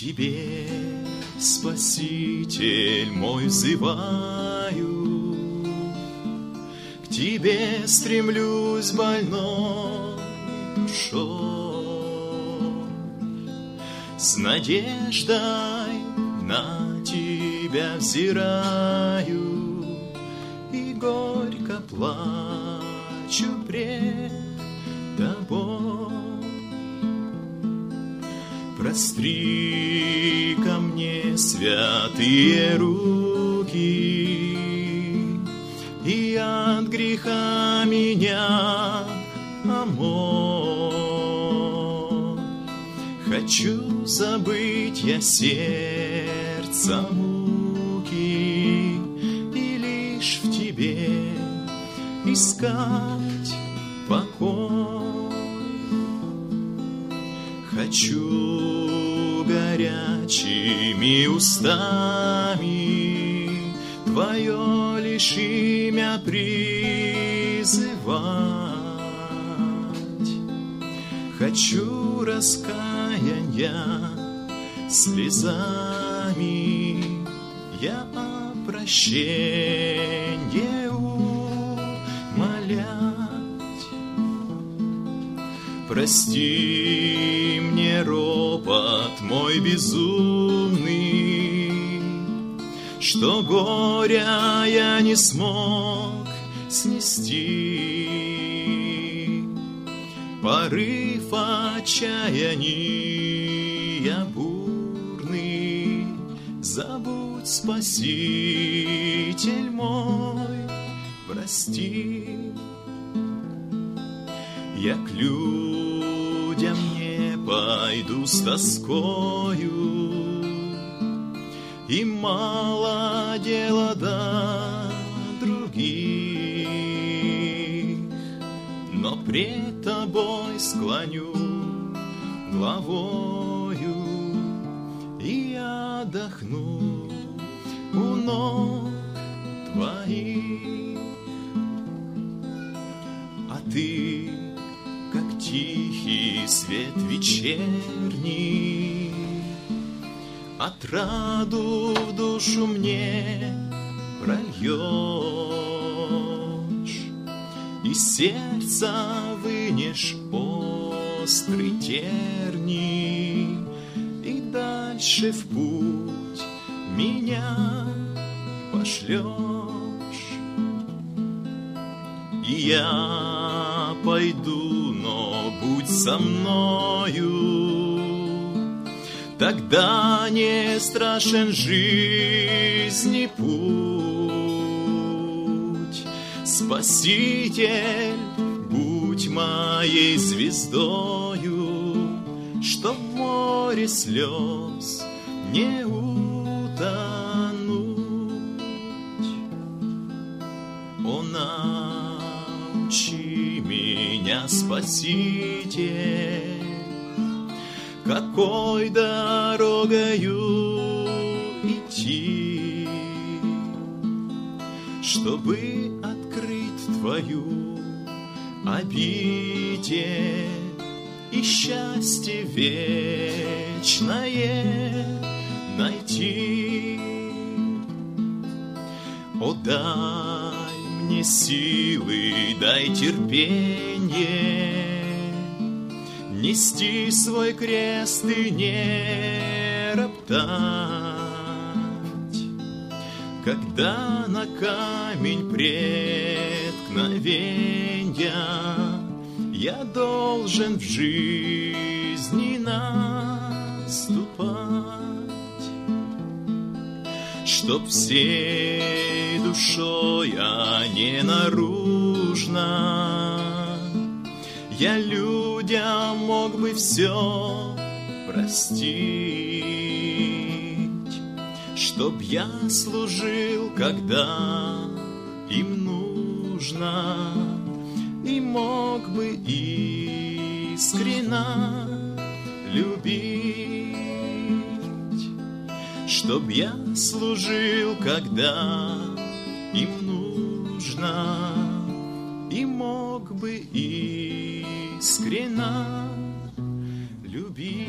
Тебе, Спаситель мой, взываю, к Тебе стремлюсь больной душой, с надеждой на Тебя взираю и горько плачу пред Тобой. Простри ко мне святые руки и от греха меня омой. Хочу забыть я сердца муки и лишь в Тебе искать покой. Хочу горячими устами Твое лишь имя призывать. Хочу раскаяния слезами я о прощенье умолять. Прости мне ропот мой безумный, что горя я не смог снести. Порыв отчаяния бурный, забудь, Спаситель мой, прости. Я к людям не пойду с тоскою, и мало дела до других, но пред Тобой склоню главою и отдохну у ног Твоих. А Ты, как тихий свет вечерний, отраду в душу мне прольешь, из сердца вынешь острый терний, и дальше в путь меня пошлешь. И я пойду, но будь со мною, тогда не страшен жизни путь. Спаситель, будь моей звездою, чтоб в море слез не утонуть. О, научи меня, Спаситель, какой дорогою идти, чтобы открыть Твою обитель и счастье вечное найти. О, дай мне силы, дай терпенье нести свой крест и не роптать, когда на камень преткновенья я должен в жизни наступать, чтоб всей душой, а не наружно, я людям мог бы все простить, чтоб я служил, когда им нужно, и мог бы искренно любить, чтоб я служил, когда им нужно, и мог бы искренно любить.